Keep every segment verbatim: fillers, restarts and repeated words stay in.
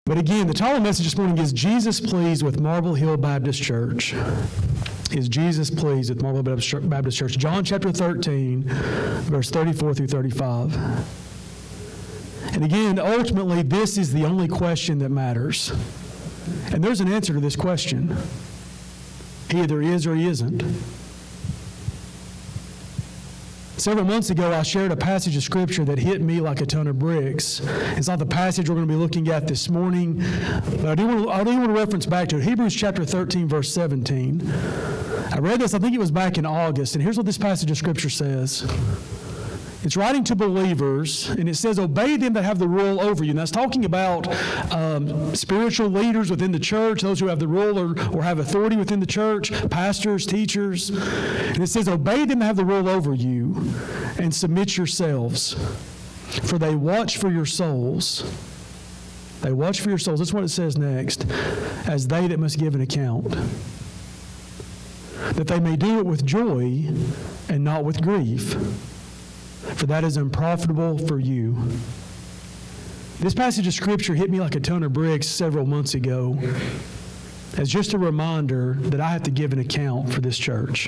But again, the title of the message this morning is Jesus Pleased with Marble Hill Baptist Church. Is Jesus pleased with Marble Hill Baptist Church? John chapter thirteen, verse thirty-four through thirty-five. And again, ultimately, this is the only question that matters. And there's an answer to this question. He either is or he isn't. Several months ago, I shared a passage of Scripture that hit me like a ton of bricks. It's not the passage we're going to be looking at this morning, but I do want to, I do want to reference back to it. Hebrews chapter thirteen, verse seventeen. I read this, I think it was back in August, and here's what this passage of Scripture says. It's writing to believers, and it says, obey them that have the rule over you. And that's talking about um, spiritual leaders within the church, those who have the rule or, or have authority within the church, pastors, teachers. And it says, obey them that have the rule over you, and submit yourselves, for they watch for your souls. They watch for your souls. That's what it says next, as they that must give an account, that they may do it with joy and not with grief, for that is unprofitable for you. This passage of Scripture hit me like a ton of bricks several months ago as just a reminder that I have to give an account for this church.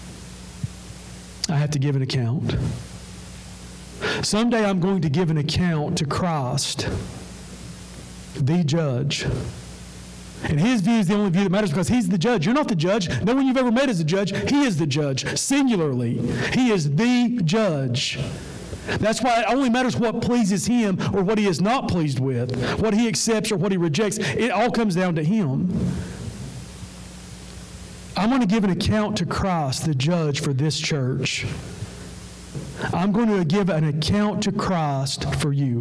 I have to give an account. Someday I'm going to give an account to Christ, the judge. And his view is the only view that matters because he's the judge. You're not the judge. No one you've ever met is a judge. He is the judge, singularly. He is the judge. That's why it only matters what pleases him or what he is not pleased with, what he accepts or what he rejects. It all comes down to him. I'm going to give an account to Christ, the judge, for this church. I'm going to give an account to Christ for you.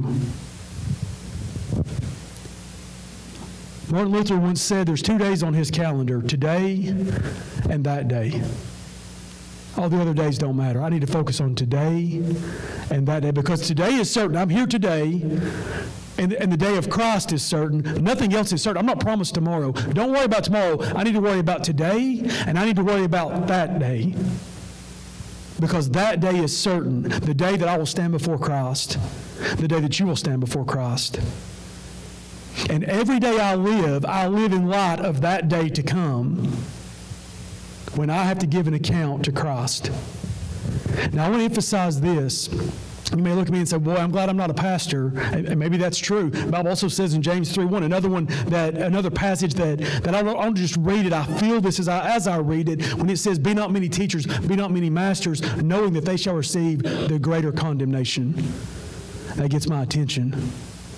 Martin Luther once said there's two days on his calendar, today and that day. All the other days don't matter. I need to focus on today and that day because today is certain. I'm here today, and, and the day of Christ is certain. Nothing else is certain. I'm not promised tomorrow. Don't worry about tomorrow. I need to worry about today, and I need to worry about that day because that day is certain, the day that I will stand before Christ, the day that you will stand before Christ. And every day I live, I live in light of that day to come when I have to give an account to Christ. Now, I want to emphasize this. You may look at me and say, boy, I'm glad I'm not a pastor. And maybe that's true. The Bible also says in James three one, another one, that another passage that, that I don't, I don't just read it, I feel this as I, as I read it, when it says, be not many teachers, be not many masters, knowing that they shall receive the greater condemnation. That gets my attention.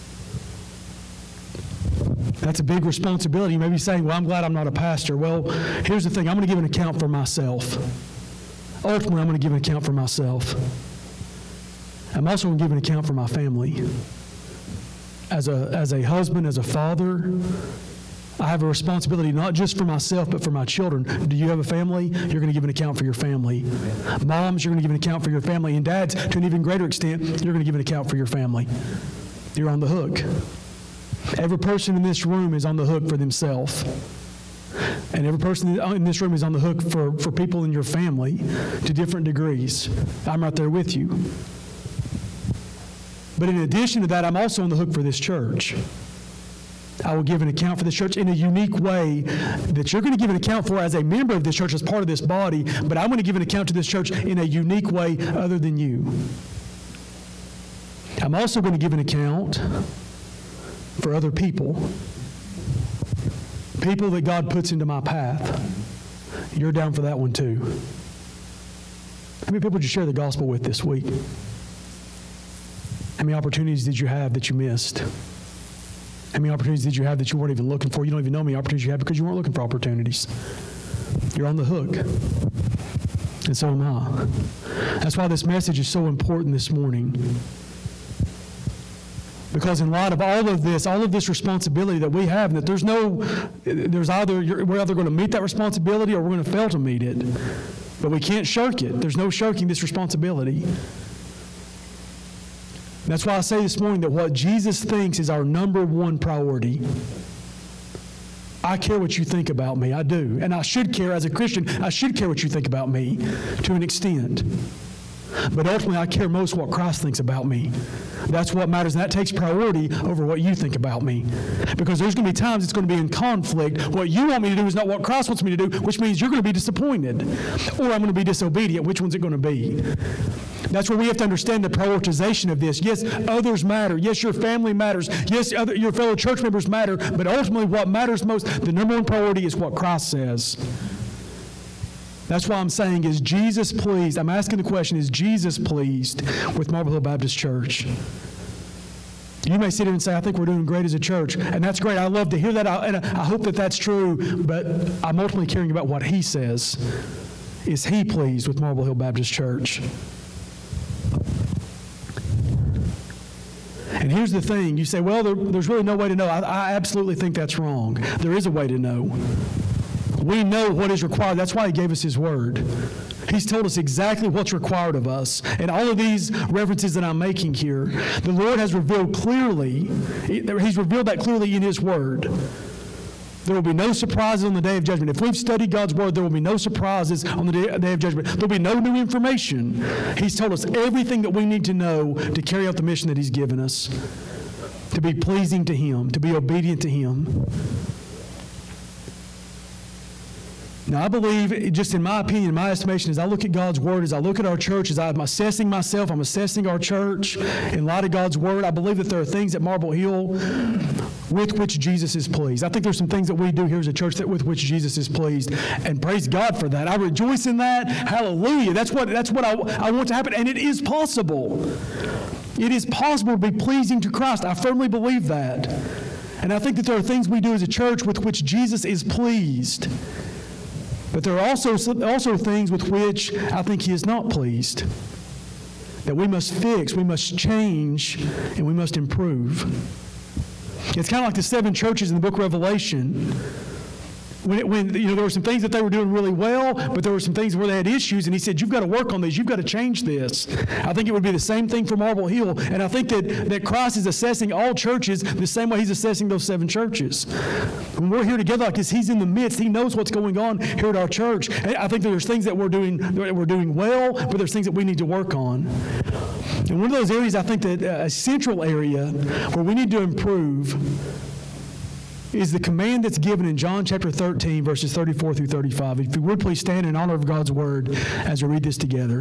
That's a big responsibility. You may be saying, well, I'm glad I'm not a pastor. Well, here's the thing. I'm going to give an account for myself. Ultimately, I'm going to give an account for myself. I'm also going to give an account for my family. As a, as a husband, as a father, I have a responsibility not just for myself, but for my children. Do you have a family? You're going to give an account for your family. Moms, you're going to give an account for your family. And dads, to an even greater extent, you're going to give an account for your family. You're on the hook. Every person in this room is on the hook for themselves. And every person in this room is on the hook for, for people in your family to different degrees. I'm right there with you. But in addition to that, I'm also on the hook for this church. I will give an account for this church in a unique way that you're going to give an account for as a member of this church, as part of this body, but I'm going to give an account to this church in a unique way other than you. I'm also going to give an account for other people, people that God puts into my path. You're down for that one too. How many people did you share the gospel with this week? How many opportunities did you have that you missed? How many opportunities did you have that you weren't even looking for? You don't even know how many opportunities you have because you weren't looking for opportunities. You're on the hook. And so am I. That's why this message is so important this morning. Because in light of all of this, all of this responsibility that we have, that there's no, there's either, we're either going to meet that responsibility or we're going to fail to meet it. But we can't shirk it. There's no shirking this responsibility. That's why I say this morning that what Jesus thinks is our number one priority. I care what you think about me. I do. And I should care as a Christian. I should care what you think about me to an extent. But ultimately, I care most what Christ thinks about me. That's what matters, and that takes priority over what you think about me. Because there's going to be times it's going to be in conflict. What you want me to do is not what Christ wants me to do, which means you're going to be disappointed. Or I'm going to be disobedient. Which one's it going to be? That's where we have to understand the prioritization of this. Yes, others matter. Yes, your family matters. Yes, other, your fellow church members matter. But ultimately, what matters most, the number one priority is what Christ says. That's why I'm saying, is Jesus pleased? I'm asking the question, is Jesus pleased with Marble Hill Baptist Church? You may sit here and say, I think we're doing great as a church, and that's great. I love to hear that, I, and I hope that that's true, but I'm ultimately caring about what he says. Is he pleased with Marble Hill Baptist Church? And here's the thing. You say, well, there, there's really no way to know. I, I absolutely think that's wrong. There is a way to know. We know what is required. That's why he gave us his word. He's told us exactly what's required of us. And all of these references that I'm making here, the Lord has revealed clearly, he's revealed that clearly in his word. There will be no surprises on the day of judgment. If we've studied God's word, there will be no surprises on the day, day of judgment. There will be no new information. He's told us everything that we need to know to carry out the mission that he's given us, to be pleasing to him, to be obedient to him. Now, I believe, just in my opinion, my estimation, as I look at God's word, as I look at our church, as I'm assessing myself, I'm assessing our church in light of God's word, I believe that there are things at Marble Hill with which Jesus is pleased. I think there's some things that we do here as a church that with which Jesus is pleased, and praise God for that. I rejoice in that. Hallelujah. That's what, that's what I, I want to happen, and it is possible. It is possible to be pleasing to Christ. I firmly believe that. And I think that there are things we do as a church with which Jesus is pleased. But there are also, also things with which I think he is not pleased, that we must fix, we must change, and we must improve. It's kind of like the seven churches in the book of Revelation. When, it, when you know, there were some things that they were doing really well, but there were some things where they had issues, and he said, you've got to work on these. You've got to change this. I think it would be the same thing for Marble Hill, and I think that, that Christ is assessing all churches the same way he's assessing those seven churches. When we're here together like this, he's in the midst. He knows what's going on here at our church. And I think there's things that we're doing that we're doing well, but there's things that we need to work on. And one of those areas, I think that a central area where we need to improve is the command that's given in John chapter thirteen, verses thirty-four through thirty-five. If you would please stand in honor of God's word as we read this together.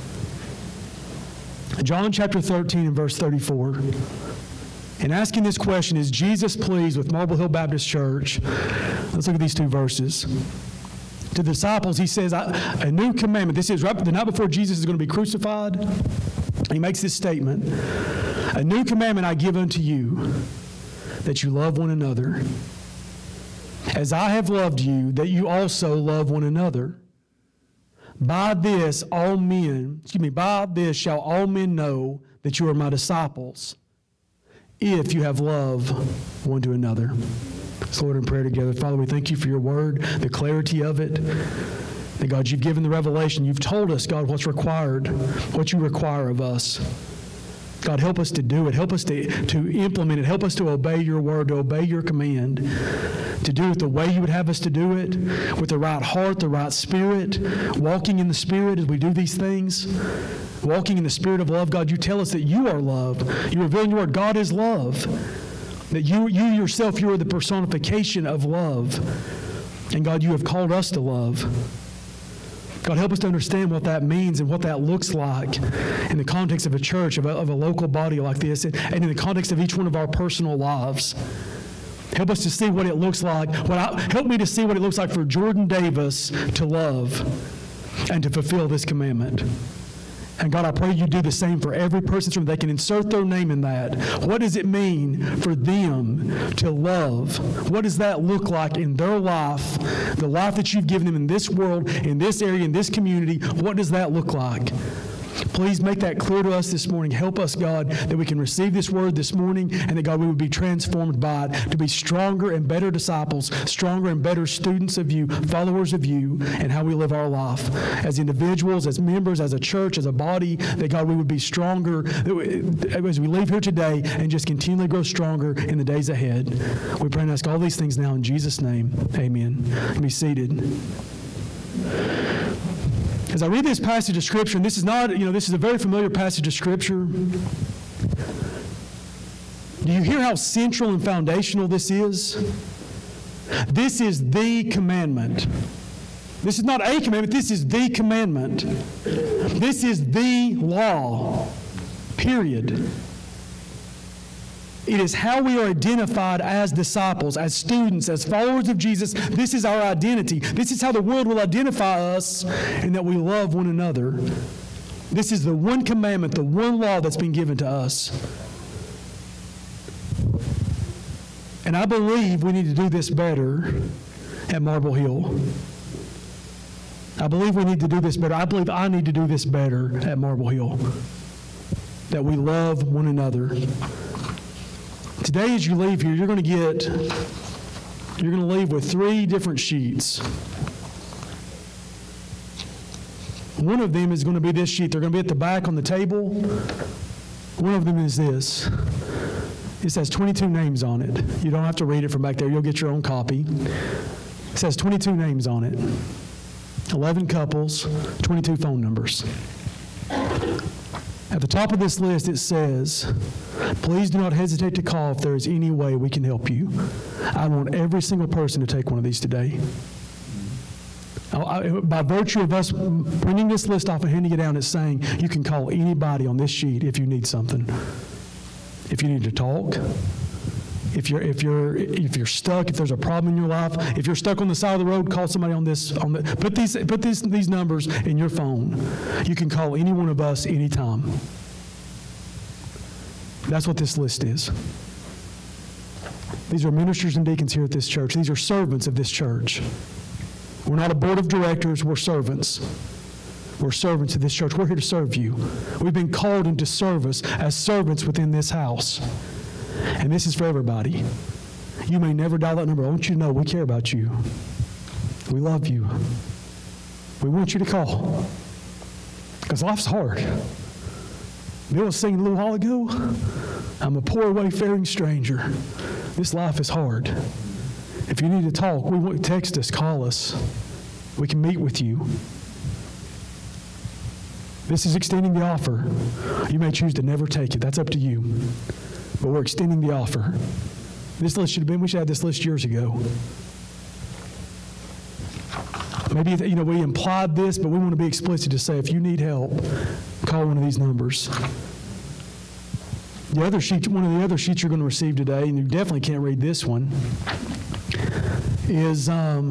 John chapter thirteen and verse thirty-four. In asking this question, is Jesus pleased with Marble Hill Baptist Church? Let's look at these two verses. To the disciples, he says, a new commandment. This is right the night before Jesus is going to be crucified. He makes this statement. A new commandment I give unto you, that you love one another. As I have loved you, that you also love one another. By this all men, excuse me, by this shall all men know that you are my disciples, if you have love one to another. So Lord, in prayer together. Father, we thank you for your word, the clarity of it. That God, you've given the revelation. You've told us, God, what's required, what you require of us. God, help us to do it. Help us to, to implement it. Help us to obey your word, to obey your command, to do it the way you would have us to do it, with the right heart, the right spirit, walking in the Spirit as we do these things, walking in the spirit of love. God, you tell us that you are love. You reveal in your word, God is love, that you, you yourself, you are the personification of love. And God, you have called us to love. God, help us to understand what that means and what that looks like in the context of a church, of a, of a local body like this, and, and in the context of each one of our personal lives. Help us to see what it looks like. What I, help me to see what it looks like for Jordan Davis to love and to fulfill this commandment. And God, I pray you do the same for every person so they can insert their name in that. What does it mean for them to love? What does that look like in their life, the life that you've given them in this world, in this area, in this community? What does that look like? Please make that clear to us this morning. Help us, God, that we can receive this word this morning and that, God, we would be transformed by it to be stronger and better disciples, stronger and better students of you, followers of you, and how we live our life as individuals, as members, as a church, as a body, that, God, we would be stronger as we leave here today and just continually grow stronger in the days ahead. We pray and ask all these things now in Jesus' name. Amen. Be seated. As I read this passage of Scripture, and this is not, you know, this is a very familiar passage of Scripture. Do you hear how central and foundational this is? This is the commandment. This is not a commandment, this is the commandment. This is the law, period. It is how we are identified as disciples, as students, as followers of Jesus. This is our identity. This is how the world will identify us, and that we love one another. This is the one commandment, the one law that's been given to us. And I believe we need to do this better at Marble Hill. I believe we need to do this better. I believe I need to do this better at Marble Hill. That we love one another. Today as you leave here, you're going to get, you're going to leave with three different sheets. One of them is going to be this sheet. They're going to be at the back on the table. One of them is this. It says twenty-two names on it. You don't have to read it from back there. You'll get your own copy. It says twenty-two names on it. eleven couples, twenty-two phone numbers. At the top of this list, it says, please do not hesitate to call if there is any way we can help you. I want every single person to take one of these today. I, by virtue of us printing this list off and handing it down, it's saying you can call anybody on this sheet if you need something. If you need to talk, if you're if you're if you're stuck, if there's a problem in your life, if you're stuck on the side of the road, call somebody on this on the put these put these these numbers in your phone. You can call any one of us anytime. That's what this list is. These are ministers and deacons here at this church. These are servants of this church. We're not a board of directors, we're servants. We're servants of this church. We're here to serve you. We've been called into service as servants within this house. And this is for everybody. You may never dial that number. I want you to know we care about you. We love you. We want you to call. Because life's hard. Bill was singing a little while ago, I'm a poor wayfaring stranger. This life is hard. If you need to talk, we want text us, call us. We can meet with you. This is extending the offer. You may choose to never take it. That's up to you. But we're extending the offer. This list should have been, we should have this list years ago. Maybe, you know, we implied this, but we want to be explicit to say, if you need help, call one of these numbers. The other sheet, one of the other sheets you're going to receive today, and you definitely can't read this one, is um,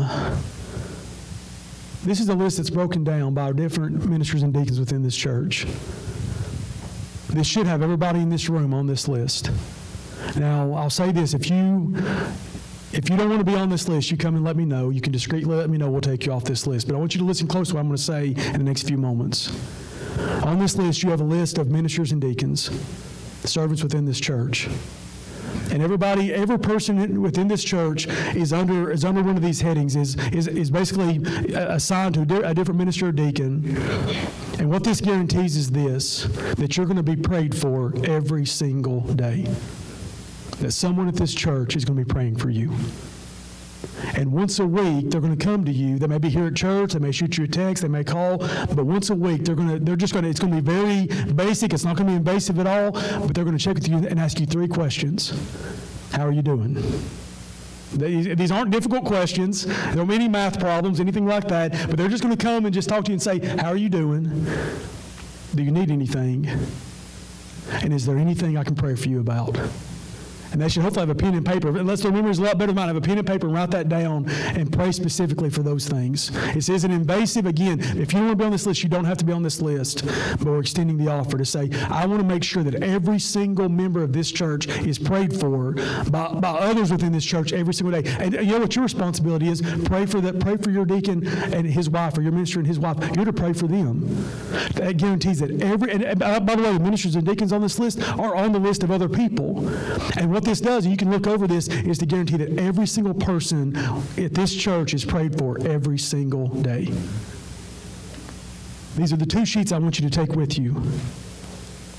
this is a list that's broken down by different ministers and deacons within this church. This should have everybody in this room on this list. Now, I'll say this, if you if you don't want to be on this list, you come and let me know. You can discreetly let me know, we'll take you off this list. But I want you to listen close to what I'm going to say in the next few moments. On this list, you have a list of ministers and deacons, servants within this church. And everybody, every person within this church is under is under one of these headings, is is, is basically assigned to a, di- a different minister or deacon. And what this guarantees is this, that you're going to be prayed for every single day. That someone at this church is going to be praying for you. And once a week, they're going to come to you. They may be here at church. They may shoot you a text. They may call. But once a week, they're going to. They're just going to. It's going to be very basic. It's not going to be invasive at all. But they're going to check with you and ask you three questions. How are you doing? These aren't difficult questions. There don't be any math problems, anything like that. But they're just going to come and just talk to you and say, "How are you doing? Do you need anything? And is there anything I can pray for you about?" And they should hopefully have a pen and paper. Unless their memory is a lot better than mine, have a pen and paper and write that down and pray specifically for those things. It isn't invasive. Again, if you don't want to be on this list, you don't have to be on this list. But we're extending the offer to say, I want to make sure that every single member of this church is prayed for by, by others within this church every single day. And you know what your responsibility is? Pray for that. Pray for your deacon and his wife, or your minister and his wife. You're to pray for them. That guarantees that every, and by the way, the ministers and deacons on this list are on the list of other people. And what this does, and you can look over this, is to guarantee that every single person at this church is prayed for every single day. These are the two sheets I want you to take with you.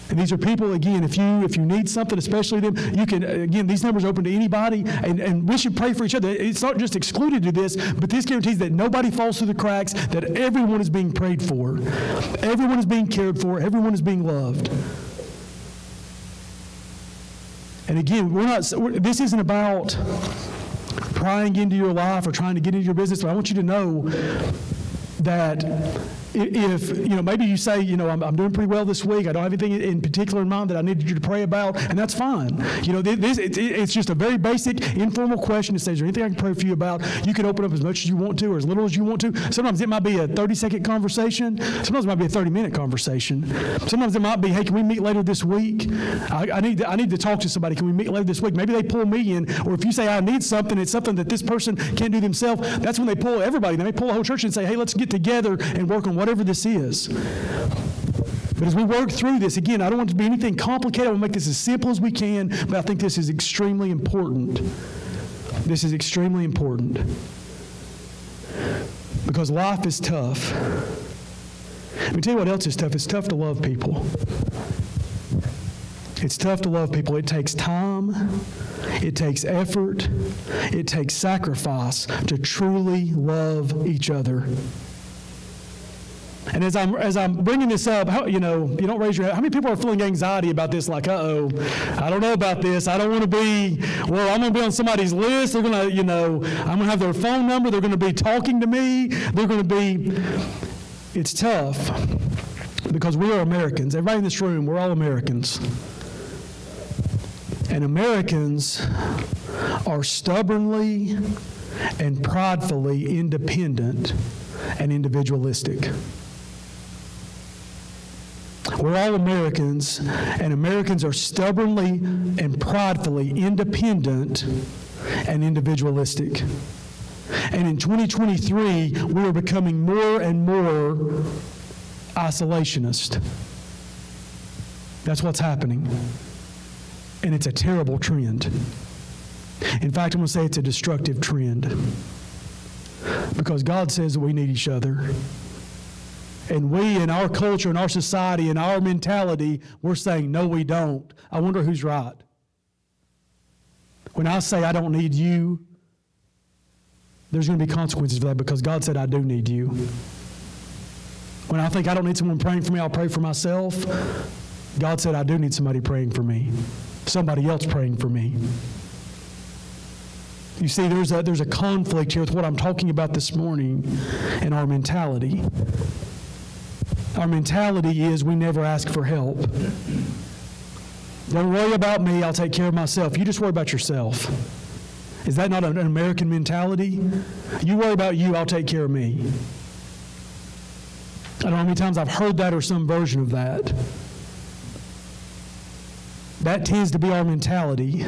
And these are people, again, if you if you need something, especially them, you can, again, these numbers are open to anybody, and, and we should pray for each other. It's not just excluded to this, but this guarantees that nobody falls through the cracks, that everyone is being prayed for. Everyone is being cared for. Everyone is being loved. And again, we're not. We're, this isn't about prying into your life or trying to get into your business, but I want you to know that if, you know, maybe you say, you know, I'm, I'm doing pretty well this week. I don't have anything in particular in mind that I needed you to pray about, and that's fine. You know, this, it, it's just a very basic, informal question to say, is there anything I can pray for you about? You can open up as much as you want to or as little as you want to. Sometimes it might be a thirty-second conversation. Sometimes it might be a thirty-minute conversation. Sometimes it might be, hey, can we meet later this week? I, I, need to, I need to talk to somebody. Can we meet later this week? Maybe they pull me in, or if you say, I need something, it's something that this person can't do themselves, that's when they pull everybody. They may pull the whole church and say, hey, let's get together and work on whatever this is. But as we work through this, again, I don't want it to be anything complicated. I want to make this as simple as we can, but I think this is extremely important. This is extremely important. Because life is tough. Let me tell you what else is tough. It's tough to love people. It's tough to love people. It takes time. It takes effort. It takes sacrifice to truly love each other. And as I'm as I'm bringing this up, how, you know, you don't raise your hand. How many people are feeling anxiety about this? Like, uh-oh, I don't know about this. I don't want to be, well, I'm going to be on somebody's list. They're going to, you know, I'm going to have their phone number. They're going to be talking to me. They're going to be, it's tough because we are Americans. Everybody in this room, we're all Americans. And Americans are stubbornly and pridefully independent and individualistic. We're all Americans, and Americans are stubbornly and pridefully independent and individualistic. And in twenty twenty-three, we are becoming more and more isolationist. That's what's happening. And it's a terrible trend. In fact, I'm going to say it's a destructive trend. Because God says that we need each other. And we, in our culture, in our society, in our mentality, we're saying, no, we don't. I wonder who's right. When I say I don't need you, there's going to be consequences for that because God said I do need you. When I think I don't need someone praying for me, I'll pray for myself. God said I do need somebody praying for me. Somebody else praying for me. You see, there's a, there's a conflict here with what I'm talking about this morning in our mentality. Our mentality is we never ask for help. Don't worry about me, I'll take care of myself. You just worry about yourself. Is that not an American mentality? You worry about you, I'll take care of me. I don't know how many times I've heard that or some version of that. That tends to be our mentality.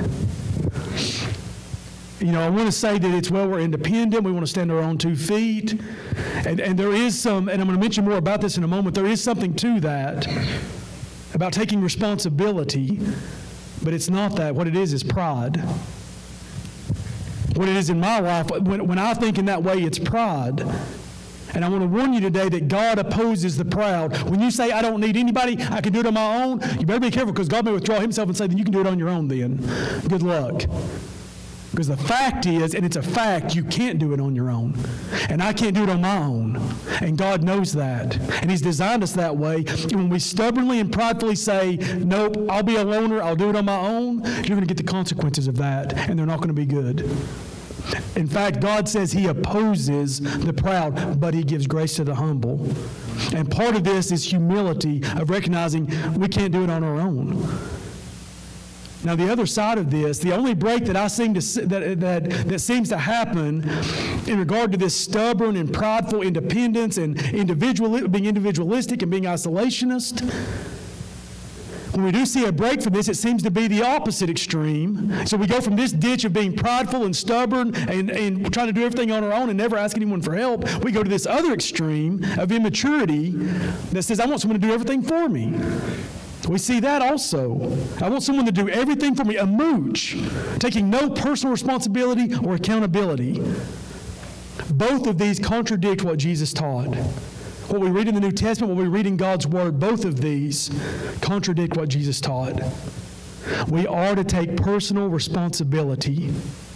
You know, I want to say that it's, well, we're independent, we want to stand on our own two feet. And, and there is some, and I'm going to mention more about this in a moment, there is something to that about taking responsibility, but it's not that. What it is is pride. What it is in my life, when, when I think in that way, it's pride. And I want to warn you today that God opposes the proud. When you say, I don't need anybody, I can do it on my own, you better be careful because God may withdraw himself and say, then you can do it on your own then. Good luck. Because the fact is, and it's a fact, you can't do it on your own. And I can't do it on my own. And God knows that. And he's designed us that way. And when we stubbornly and pridefully say, nope, I'll be a loner, I'll do it on my own, you're going to get the consequences of that. And they're not going to be good. In fact, God says he opposes the proud, but he gives grace to the humble. And part of this is humility of recognizing we can't do it on our own. Now, the other side of this, the only break that I seem to that that that seems to happen in regard to this stubborn and prideful independence and individual being individualistic and being isolationist, when we do see a break from this, it seems to be the opposite extreme. So we go from this ditch of being prideful and stubborn and, and trying to do everything on our own and never ask anyone for help. We go to this other extreme of immaturity that says, I want someone to do everything for me. We see that also. I want someone to do everything for me, a mooch, taking no personal responsibility or accountability. Both of these contradict what Jesus taught. What we read in the New Testament, what we read in God's Word, both of these contradict what Jesus taught. We are to take personal responsibility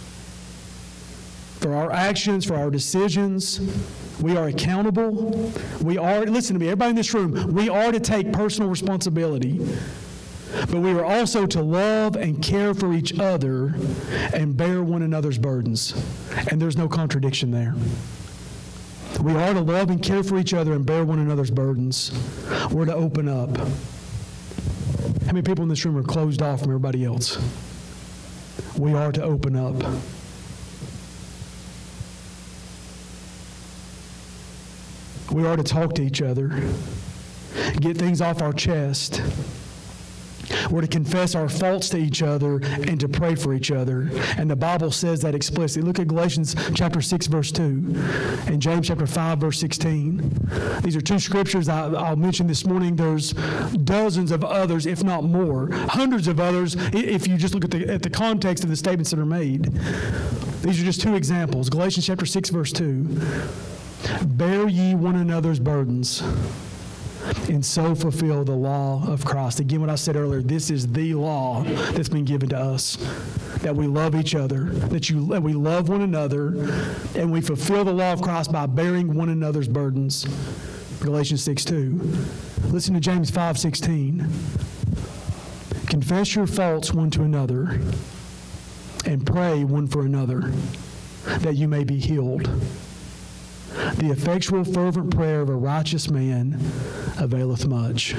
for our actions, for our decisions. We are accountable. We are, listen to me, everybody in this room, we are to take personal responsibility. But we are also to love and care for each other and bear one another's burdens. And there's no contradiction there. We are to love and care for each other and bear one another's burdens. We're to open up. How many people in this room are closed off from everybody else? We are to open up. We are to talk to each other, get things off our chest. We're to confess our faults to each other and to pray for each other. And the Bible says that explicitly. Look at Galatians chapter six, verse two, and James chapter five, verse sixteen. These are two scriptures I, I'll mention this morning. There's dozens of others, if not more, hundreds of others, if you just look at the, at the context of the statements that are made. These are just two examples. Galatians chapter six, verse two. Bear ye one another's burdens, and so fulfill the law of Christ. Again, what I said earlier, this is the law that's been given to us, that we love each other, that, you, that we love one another, and we fulfill the law of Christ by bearing one another's burdens. Galatians six two. Listen to James five sixteen. Confess your faults one to another, and pray one for another, that you may be healed. The effectual, fervent prayer of a righteous man availeth much.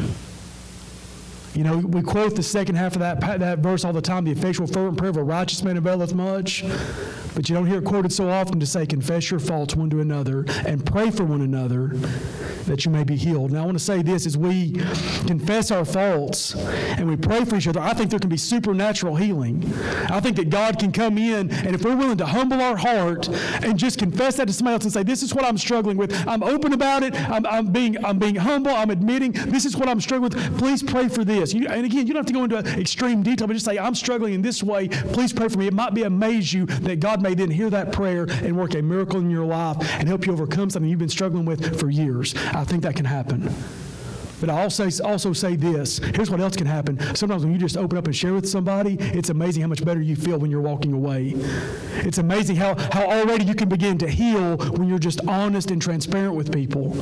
You know, we quote the second half of that, that verse all the time, the effectual, fervent prayer of a righteous man availeth much, but you don't hear it quoted so often to say, confess your faults one to another and pray for one another that you may be healed. Now, I want to say this, as we confess our faults and we pray for each other, I think there can be supernatural healing. I think that God can come in, and if we're willing to humble our heart and just confess that to somebody else and say, this is what I'm struggling with, I'm open about it, I'm, I'm, being, I'm being humble, I'm admitting this is what I'm struggling with, please pray for this. You, and again, you don't have to go into extreme detail, but just say, I'm struggling in this way, please pray for me. It might be amaze you that God may then hear that prayer and work a miracle in your life and help you overcome something you've been struggling with for years. I think that can happen. But I also, also say this. Here's what else can happen. Sometimes when you just open up and share with somebody, it's amazing how much better you feel when you're walking away. It's amazing how, how already you can begin to heal when you're just honest and transparent with people.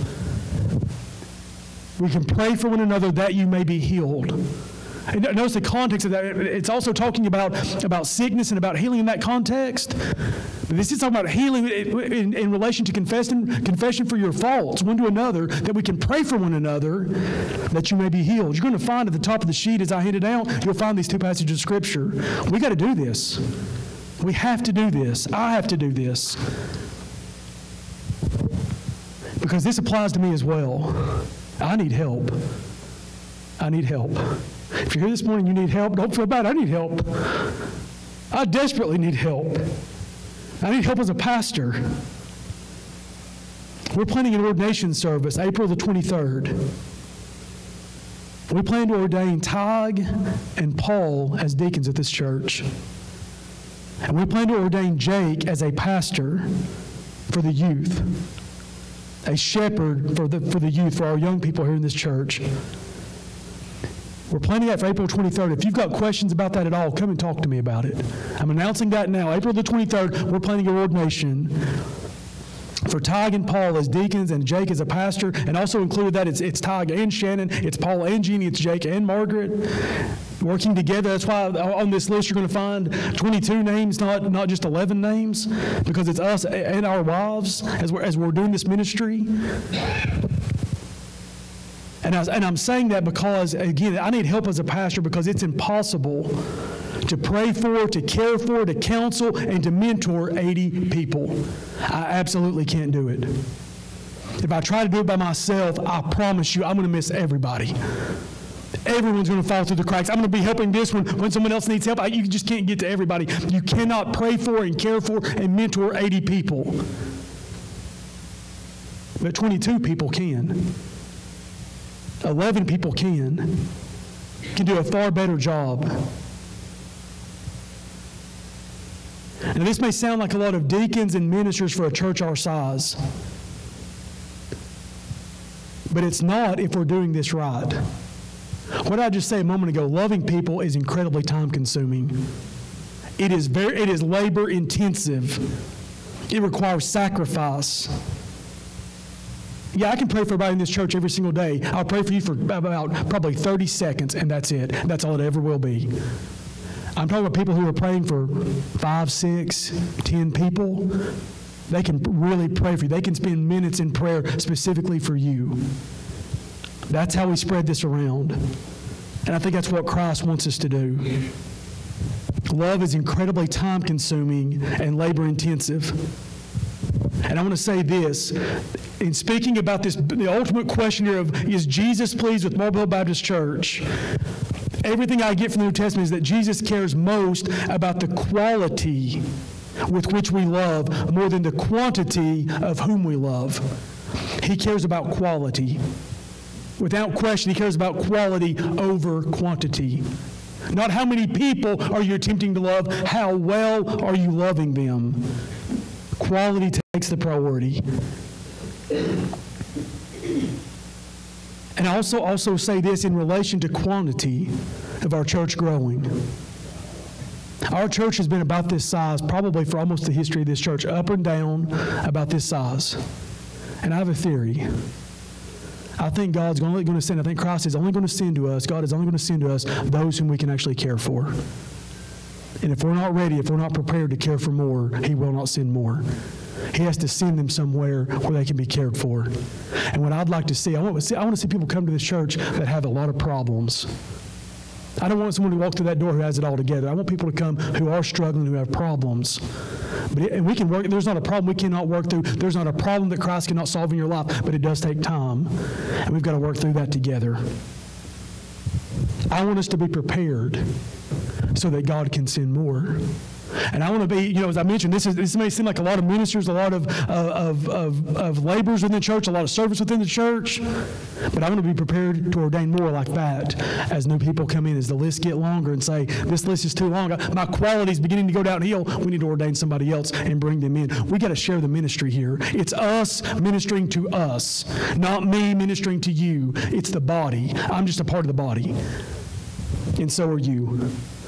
We can pray for one another that you may be healed. And notice the context of that. It's also talking about, about sickness and about healing in that context. This is talking about healing in, in, in relation to confession, confession for your faults one to another, that we can pray for one another that you may be healed. You're going to find at the top of the sheet as I handed out, you'll find these two passages of Scripture. We got to do this. We have to do this. I have to do this. Because this applies to me as well. I need help. I need help. If you're here this morning, you need help, don't feel bad. I need help. I desperately need help. I need help as a pastor. We're planning an ordination service, April the twenty-third. We plan to ordain Tig and Paul as deacons at this church. And we plan to ordain Jake as a pastor for the youth, a shepherd for the, for the youth, for our young people here in this church. We're planning that for April twenty-third. If you've got questions about that at all, come and talk to me about it. I'm announcing that now. April the twenty-third, we're planning an ordination for Tig and Paul as deacons and Jake as a pastor, and also included that it's, it's Tig and Shannon, it's Paul and Jeannie, it's Jake and Margaret working together. That's why on this list you're going to find twenty-two names, not, not just eleven names, because it's us and our wives as we're, as we're doing this ministry. And, I, and I'm saying that because, again, I need help as a pastor because it's impossible to pray for, to care for, to counsel, and to mentor eighty people. I absolutely can't do it. If I try to do it by myself, I promise you I'm going to miss everybody. Everyone's going to fall through the cracks. I'm going to be helping this one when someone else needs help. I, you just can't get to everybody. You cannot pray for and care for and mentor eighty people. But twenty-two people can. eleven people can, can do a far better job. Now, this may sound like a lot of deacons and ministers for a church our size. but it's not if we're doing this right. What did I just say a moment ago? Loving people is incredibly time-consuming. It is very, it is labor-intensive. It requires sacrifice. Yeah, I can pray for everybody in this church every single day. I'll pray for you for about probably thirty seconds, and that's it. That's all it ever will be. I'm talking about people who are praying for five, six, ten people. They can really pray for you. They can spend minutes in prayer specifically for you. That's how we spread this around. And I think that's what Christ wants us to do. Love is incredibly time-consuming and labor-intensive. And I want to say this, in speaking about this, the ultimate question here of, is Jesus pleased with Marble Hill Baptist Church? Everything I get from the New Testament is that Jesus cares most about the quality with which we love more than the quantity of whom we love. He cares about quality. Without question, he cares about quality over quantity. Not how many people are you attempting to love, how well are you loving them. Quality takes the priority. And I also, also say this in relation to quantity of our church growing. Our church has been about this size probably for almost the history of this church, up and down about this size. And I have a theory. I think God's only going to send, I think Christ is only going to send to us, God is only going to send to us those whom we can actually care for. And if we're not ready, if we're not prepared to care for more, he will not send more. He has to send them somewhere where they can be cared for. And what I'd like to see, I want to see, I want to see people come to this church that have a lot of problems. I don't want someone to walk through that door who has it all together. I want people to come who are struggling, who have problems. But it, and we can work, there's not a problem we cannot work through. There's not a problem that Christ cannot solve in your life, but it does take time. And we've got to work through that together. I want us to be prepared so that God can send more. And I want to be, you know, as I mentioned, this is this may seem like a lot of ministers, a lot of of, of, of laborers within the church, a lot of service within the church, but I want to be prepared to ordain more like that as new people come in, as the lists get longer and say, this list is too long, my quality is beginning to go downhill, we need to ordain somebody else and bring them in. We got to share the ministry here. It's us ministering to us, not me ministering to you. It's the body. I'm just a part of the body, and so are you.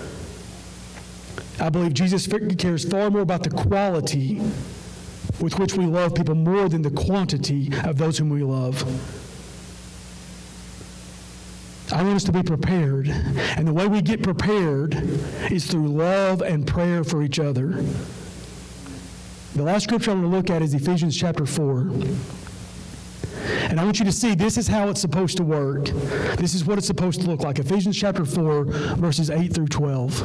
I believe Jesus cares far more about the quality with which we love people more than the quantity of those whom we love. I want us to be prepared. And the way we get prepared is through love and prayer for each other. The last scripture I'm going to look at is Ephesians chapter four. And I want you to see this is how it's supposed to work. This is what it's supposed to look like. Ephesians chapter four, verses eight through twelve.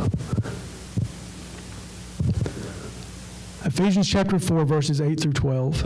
Ephesians chapter four, verses eight through twelve.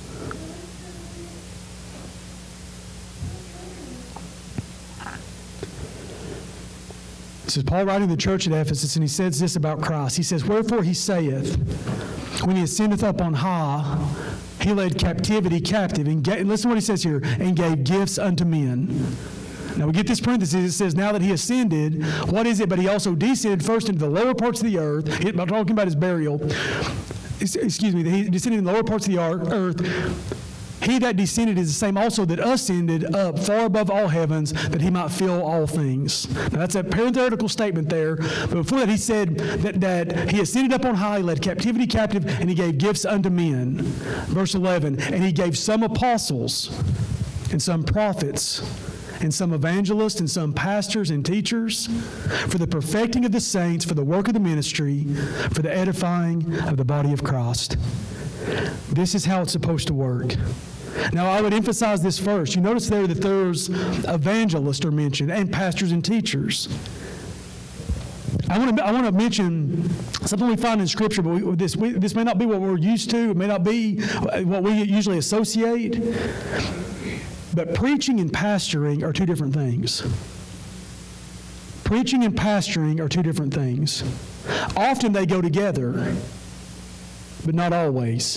This is Paul writing to the church at Ephesus, and he says this about Christ. He says, wherefore he saith, when he ascendeth up on high, he led captivity captive, and, ga- and listen to what he says here, and gave gifts unto men. Now we get this parenthesis, it says, now that he ascended, what is it? But he also descended first into the lower parts of the earth. I'm talking about his burial. Excuse me, he descended in the lower parts of the earth. He that descended is the same also that ascended up far above all heavens, that he might fill all things. Now that's a parenthetical statement there. But before that he said that, that he ascended up on high, he led captivity captive, and he gave gifts unto men. Verse eleven, and he gave some apostles and some prophets and some evangelists and some pastors and teachers for the perfecting of the saints, for the work of the ministry, for the edifying of the body of Christ. This is how it's supposed to work. Now, I would emphasize this first. You notice there that there's evangelists are mentioned and pastors and teachers. I want to I want to mention something we find in Scripture, but we, this we, this may not be what we're used to. It may not be what we usually associate. But preaching and pastoring are two different things. Preaching and pastoring are two different things. Often they go together, but not always.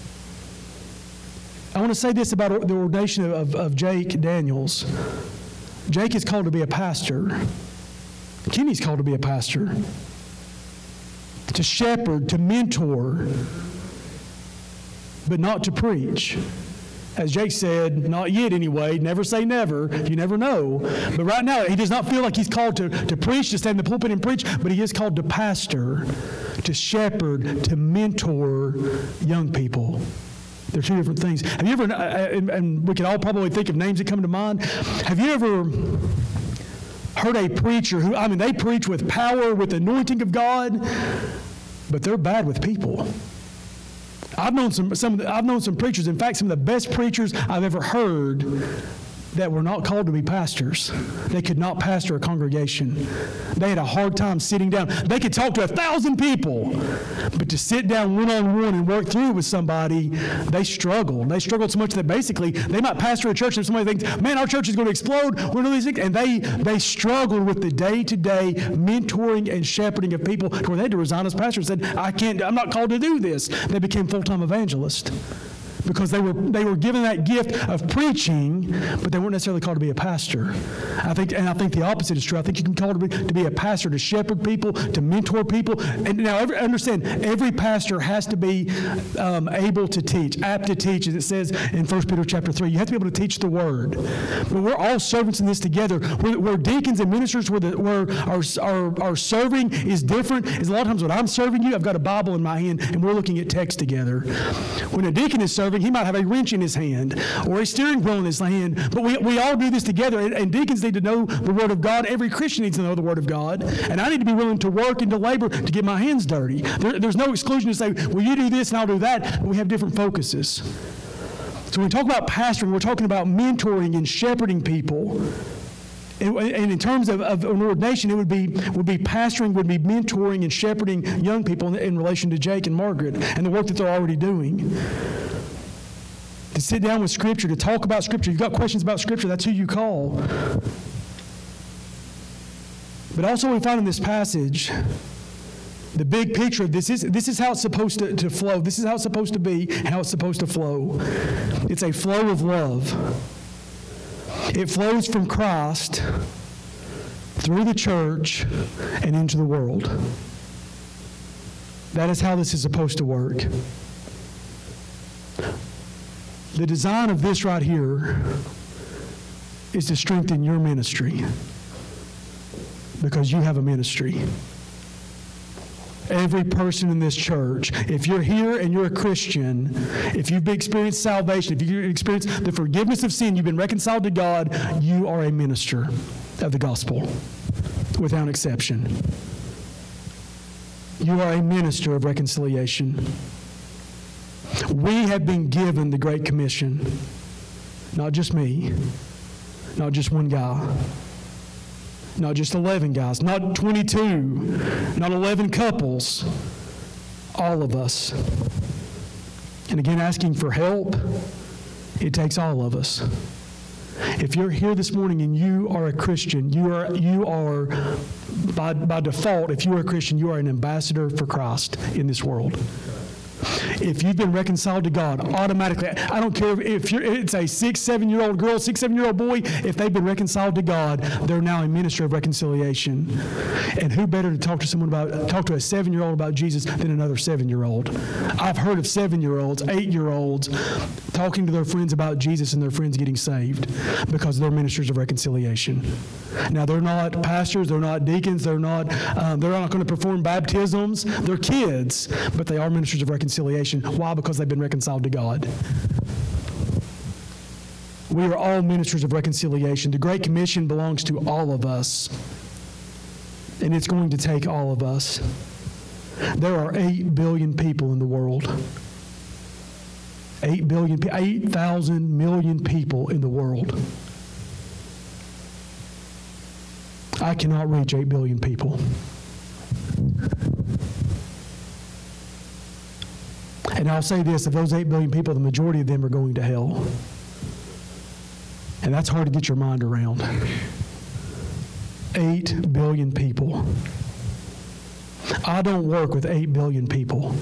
I want to say this about the ordination of, of Jake Daniels. Jake is called to be a pastor. Kenny's called to be a pastor. To shepherd, to mentor, but not to preach. As Jake said, not yet anyway. Never say never. You never know. But right now, he does not feel like he's called to, to preach, to stand in the pulpit and preach, but he is called to pastor, to shepherd, to mentor young people. They're two different things. Have you ever, and, and we can all probably think of names that come to mind, have you ever heard a preacher who, I mean, they preach with power, with the anointing of God, but they're bad with people? I've known some, some of the, I've known some preachers, in fact, some of the best preachers I've ever heard that were not called to be pastors. They could not pastor a congregation. They had a hard time sitting down. They could talk to a thousand people, but to sit down one-on-one and work through with somebody, they struggled. They struggled so much that basically they might pastor a church and somebody thinks, man, our church is going to explode. We're going to do these things. And they, they struggled with the day-to-day mentoring and shepherding of people to where they had to resign as pastor and said, I can't, I'm not called to do this. They became full-time evangelists, because they were they were given that gift of preaching, but they weren't necessarily called to be a pastor. I think, and I think the opposite is true. I think you can be called to be, to be a pastor, to shepherd people, to mentor people. And now, every, understand, every pastor has to be um, able to teach, apt to teach, as it says in First Peter chapter three. You have to be able to teach the word. But we're all servants in this together. Where, where deacons and ministers, where, the, where our, our, our serving is different, is a lot of times when I'm serving you, I've got a Bible in my hand, and we're looking at text together. When a deacon is serving, he might have a wrench in his hand or a steering wheel in his hand, but we, we all do this together, and, and deacons need to know the Word of God. Every Christian needs to know the Word of God, and I need to be willing to work and to labor to get my hands dirty. There, there's no exclusion to say, well, you do this and I'll do that, but we have different focuses. So when we talk about pastoring, we're talking about mentoring and shepherding people. And, and in terms of, of an ordination, it would be would be pastoring, would be mentoring and shepherding young people in, in relation to Jake and Margaret and the work that they're already doing. To sit down with Scripture, to talk about Scripture. You've got questions about Scripture, that's who you call. But also we find in this passage, the big picture of this is this is how it's supposed to, to flow. This is how it's supposed to be and how it's supposed to flow. It's a flow of love. It flows from Christ through the church and into the world. That is how this is supposed to work. The design of this right here is to strengthen your ministry, because you have a ministry. Every person in this church, if you're here and you're a Christian, if you've experienced salvation, if you've experienced the forgiveness of sin, you've been reconciled to God, you are a minister of the gospel, without exception. You are a minister of reconciliation. We have been given the Great Commission. Not just me, not just one guy, not just eleven guys, not twenty-two, not eleven couples, all of us. And again, asking for help, it takes all of us. If you're here this morning and you are a Christian, you are, you are by, by default, if you are a Christian, you are an ambassador for Christ in this world. If you've been reconciled to God, automatically, I don't care if you're, it's a six, seven-year-old girl, six, seven-year-old boy, if they've been reconciled to God, they're now a minister of reconciliation. And who better to talk to someone about, talk to a seven-year-old about Jesus than another seven-year-old? I've heard of seven-year-olds, eight-year-olds talking to their friends about Jesus and their friends getting saved because they're ministers of reconciliation. Now, they're not pastors, they're not deacons, they're not, um, they're not going to perform baptisms. They're kids, but they are ministers of reconciliation. Why? Because they've been reconciled to God. We are all ministers of reconciliation. The Great Commission belongs to all of us, and it's going to take all of us. There are eight billion people in the world. eight billion, eight thousand million people in the world. I cannot reach eight billion people. And I'll say this, of those eight billion people, the majority of them are going to hell. And that's hard to get your mind around. eight billion people. I don't work with eight billion people.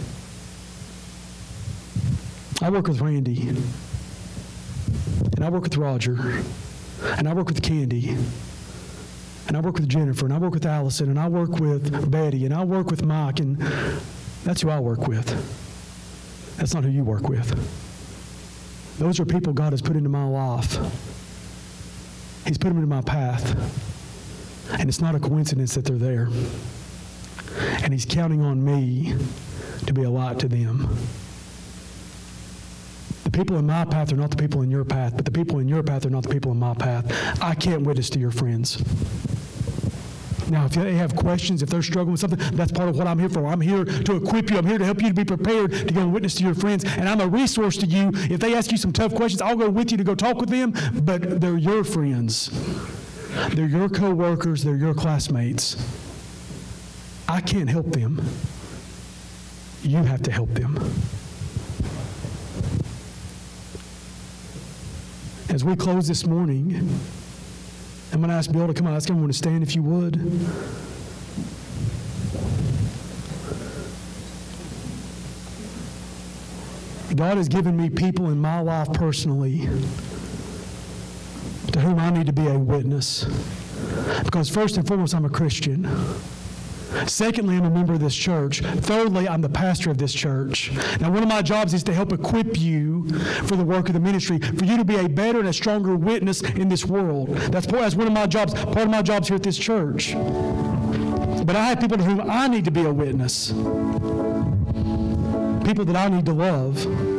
I work with Randy. And I work with Roger. And I work with Candy. And I work with Jennifer. And I work with Allison. And I work with Betty. And I work with Mike. And that's who I work with. That's not who you work with. Those are people God has put into my life. He's put them into my path. And it's not a coincidence that they're there. And He's counting on me to be a light to them. The people in my path are not the people in your path, but the people in your path are not the people in my path. I can't witness to your friends. Now, if they have questions, if they're struggling with something, that's part of what I'm here for. I'm here to equip you. I'm here to help you to be prepared to go and witness to your friends. And I'm a resource to you. If they ask you some tough questions, I'll go with you to go talk with them, but they're your friends. They're your co-workers. They're your classmates. I can't help them. You have to help them. As we close this morning, I'm going to ask Bill to come out. Ask everyone to stand if you would. God has given me people in my life personally to whom I need to be a witness. Because first and foremost, I'm a Christian. Secondly, I'm a member of this church. Thirdly, I'm the pastor of this church. Now, one of my jobs is to help equip you for the work of the ministry, for you to be a better and a stronger witness in this world. That's, that's one of my jobs, part of my jobs here at this church. But I have people to whom I need to be a witness. People that I need to love.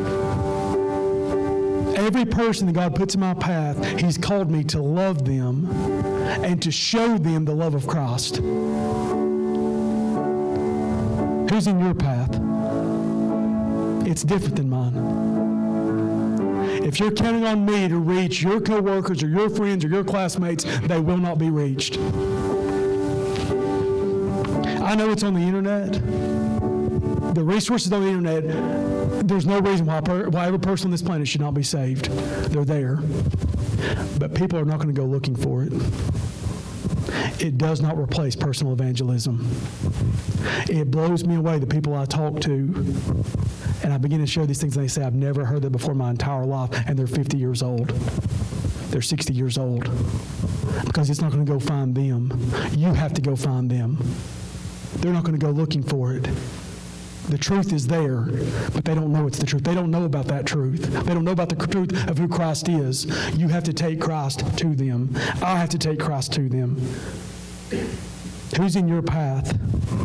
Every person that God puts in my path, He's called me to love them and to show them the love of Christ. Who's in your path? It's different than mine. If you're counting on me to reach your coworkers or your friends or your classmates, they will not be reached. I know it's on the internet. The resources on the internet, there's no reason why, per, why every person on this planet should not be saved. They're there. But people are not going to go looking for it. It does not replace personal evangelism. It blows me away, the people I talk to, and I begin to share these things, and they say, I've never heard that before in my entire life, and they're fifty years old. They're sixty years old. Because it's not going to go find them. You have to go find them. They're not going to go looking for it. The truth is there, but they don't know it's the truth. They don't know about that truth. They don't know about the truth of who Christ is. You have to take Christ to them. I have to take Christ to them. Who's in your path?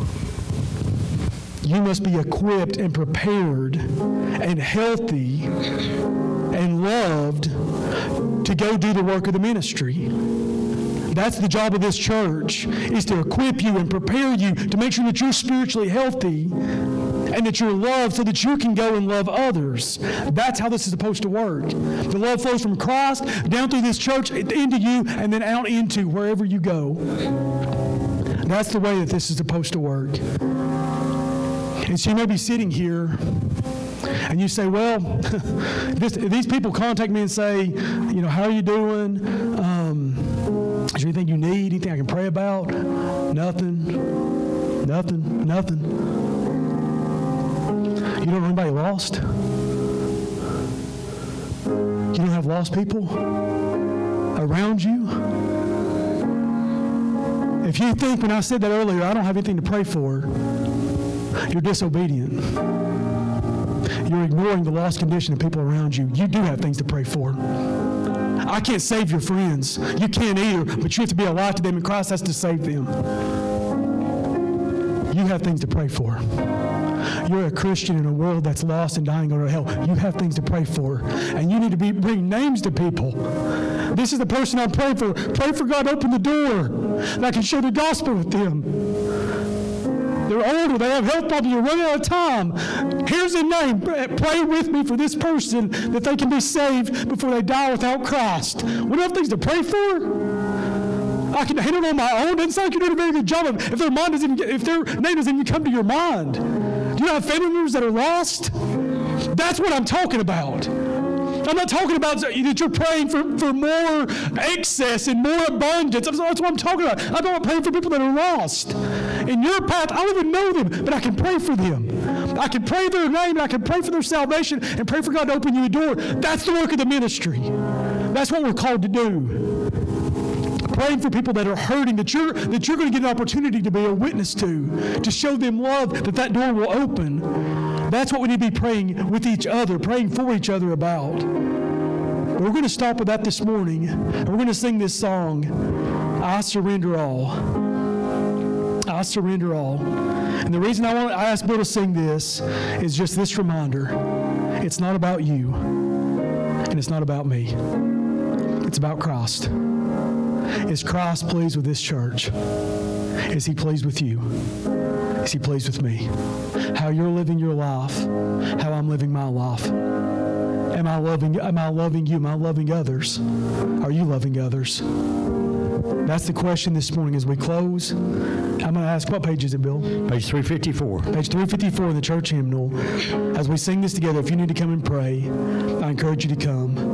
You must be equipped and prepared and healthy and loved to go do the work of the ministry. That's the job of this church, is to equip you and prepare you to make sure that you're spiritually healthy and that you're loved so that you can go and love others. That's how this is supposed to work. The love flows from Christ down through this church into you and then out into wherever you go. That's the way that this is supposed to work. And so you may be sitting here and you say, well, this, these people contact me and say, you know, how are you doing? Um, is there anything you need? Anything I can pray about? Nothing. Nothing. Nothing. You don't know anybody lost? You don't have lost people around you? If you think when I said that earlier, I don't have anything to pray for, you're disobedient. You're ignoring the lost condition of people around you. You do have things to pray for. I can't save your friends. You can't either, but you have to be alive to them, and Christ has to save them. You have things to pray for. You're a Christian in a world that's lost and dying going to hell. You have things to pray for, and you need to be, bring names to people. This is the person I'm praying for. Pray for God to open the door, and I can share the gospel with them. They're older. They have health problems. You're running out of time. Here's a name. Pray with me for this person that they can be saved before they die without Christ. We don't have things to pray for. I can handle it on my own. It doesn't sound like you're doing a very good job of if their mind doesn't even, if their name doesn't even come to your mind. Do you have family members that are lost? That's what I'm talking about. I'm not talking about that you're praying for, for more excess and more abundance. That's what I'm talking about. I'm not praying for people that are lost. In your path, I don't even know them, but I can pray for them. I can pray their name, and I can pray for their salvation, and pray for God to open you a door. That's the work of the ministry. That's what we're called to do. Praying for people that are hurting, that you're, that you're going to get an opportunity to be a witness to, to show them love, that that door will open. That's what we need to be praying with each other, praying for each other about. We're going to stop with that this morning, and we're going to sing this song, I Surrender All. I surrender all. And the reason I want I asked Bill to sing this is just this reminder. It's not about you, and it's not about me. It's about Christ. Is Christ pleased with this church? Is he pleased with you? Is he pleased with me? How you're living your life, how I'm living my life. Am I loving, am I loving you? Am I loving others? Are you loving others? That's the question this morning as we close. I'm going to ask, what page is it, Bill? Page three fifty-four. Page three fifty-four in the church hymnal. As we sing this together, if you need to come and pray, I encourage you to come.